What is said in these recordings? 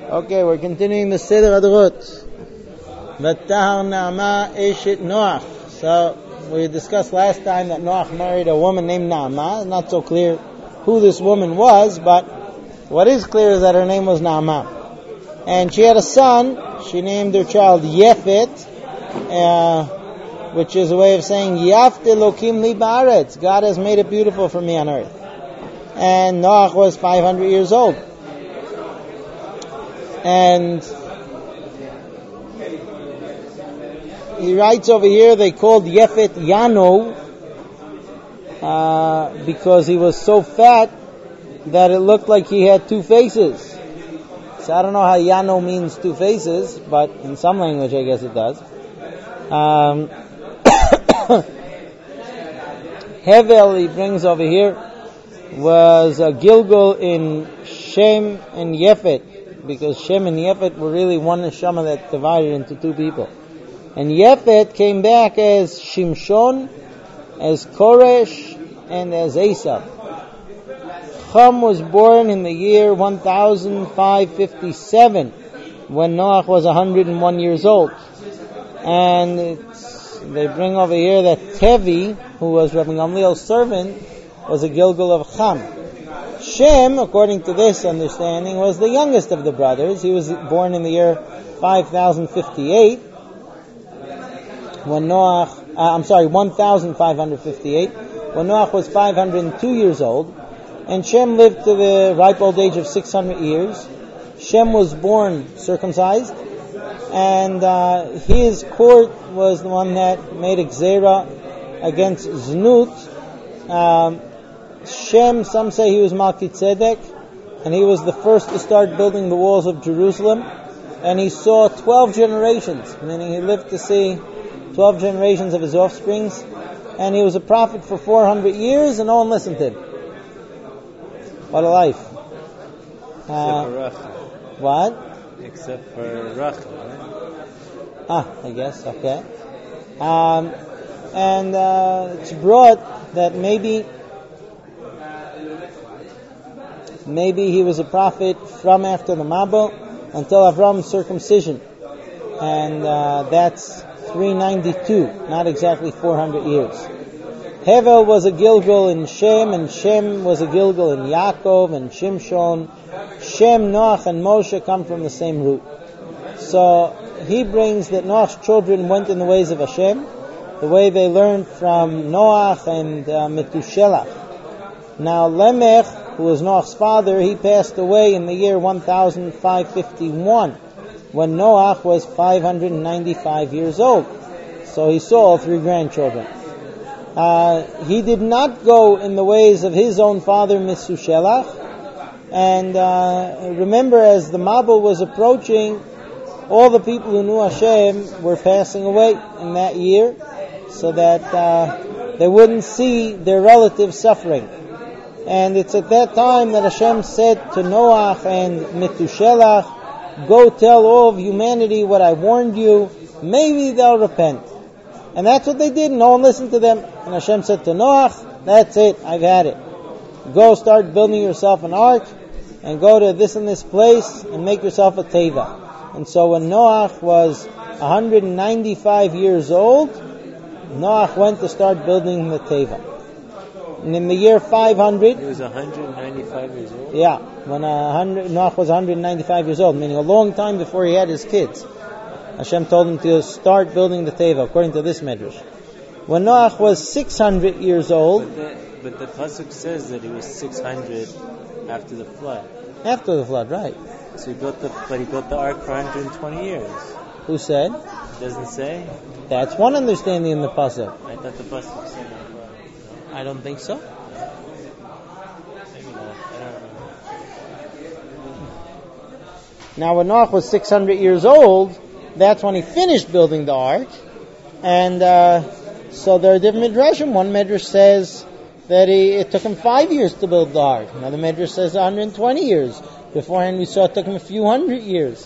Okay, we're continuing the Seder Adorot. Vatahar Naama Eshet Noach. So we discussed last time that Noach married a woman named Naama. Not so clear who this woman was, but what is clear is that her name was Naama. And she had a son. She named her child Yefet, which is a way of saying Yaft Elokim li ba'aretz. God has made it beautiful for me on earth. And Noach was 500 years old. And he writes over here, they called Yefet Yano because he was so fat that it looked like he had two faces. So I don't know how Yano means two faces, but in some language I guess it does. Hevel, he brings over here, was a Gilgal in Shem and Yefet, because Shem and Yefet were really one neshama that divided into two people. And Yefet came back as Shimshon, as Koresh, and as Esav. Chum was born in the year 1557, when Noach was 101 years old. And they bring over here that Tevi, who was Rabbi Gamliel's servant, was a Gilgal of Cham. Shem, according to this understanding, was the youngest of the brothers. He was born in the year 5058, when Noach, 1558, when Noach was 502 years old, and Shem lived to the ripe old age of 600 years. Shem was born circumcised, and his court was the one that made a gzera against Znut. Shem, some say he was Malki Tzedek, and he was the first to start building the walls of Jerusalem, and he saw 12 generations, meaning he lived to see 12 generations of his offsprings, and he was a prophet for 400 years, and no one listened to him. What a life. Except for Rachel. What? Except for Rachel, right? I guess, okay. And it's brought that maybe he was a prophet from after the Mabul until Avram's circumcision. And that's 392, not exactly 400 years. Hevel was a Gilgal in Shem, and Shem was a Gilgal in Yaakov and Shimshon. Shem, Noach, and Moshe come from the same root. So he brings that Noach's children went in the ways of Hashem, the way they learned from Noach and Metushelach. Now Lemech, who was Noach's father, he passed away in the year 1551, when Noach was 595 years old. So he saw all three grandchildren. He did not go in the ways of his own father, Metushelach. And remember, as the Mabul was approaching, all the people who knew Hashem were passing away in that year, so that they wouldn't see their relatives suffering. And it's at that time that Hashem said to Noach and Metushelach, go tell all of humanity what I warned you, maybe they'll repent. And that's what they did, no one listened to them. And Hashem said to Noach, that's it, I've had it. Go start building yourself an ark, and go to this and this place, and make yourself a teva. And so when Noach was 195 years old, Noach went to start building the teva. And in the year 500... He was 195 years old? Yeah, when Noach was 195 years old, meaning a long time before he had his kids. Hashem told him to start building the teva, according to this medrash. When Noach was 600 years old... But the pasuk says that he was 600 after the flood. After the flood, right. So he built the ark for 120 years. Who said? It doesn't say? That's one understanding in the pasuk. I thought the pasuk said that. I don't think so. Maybe not. I don't know. Now when Noach was 600 years old, that's when he finished building the ark. And so there are different midrashim. One midrash says that it took him 5 years to build the ark. Another midrash says 120 years. Beforehand we saw it took him a few hundred years.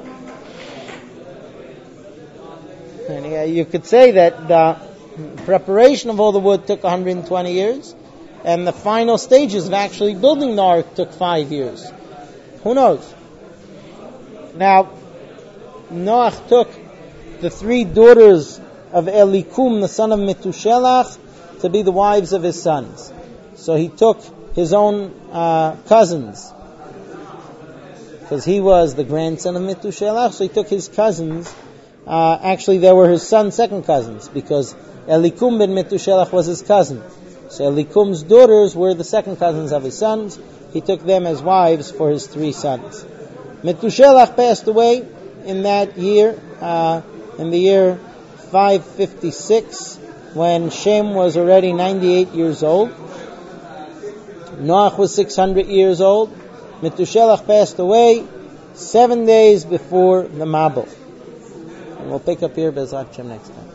And you could say that the preparation of all the wood took 120 years, and the final stages of actually building the ark took 5 years. Who knows? Now, Noach took the 3 daughters of Elikum, the son of Metushelach, to be the wives of his sons. So he took his own cousins, because he was the grandson of Metushelach, so he took his cousins. Actually, they were his son's second cousins, because Elikum ben Metushelach was his cousin. So Elikum's daughters were the second cousins of his sons. He took them as wives for his 3 sons. Metushelach passed away in that year, in the year 556, when Shem was already 98 years old. Noach was 600 years old. Metushelach passed away 7 days before the Mabul. And we'll pick up here Bezat Hashem next time.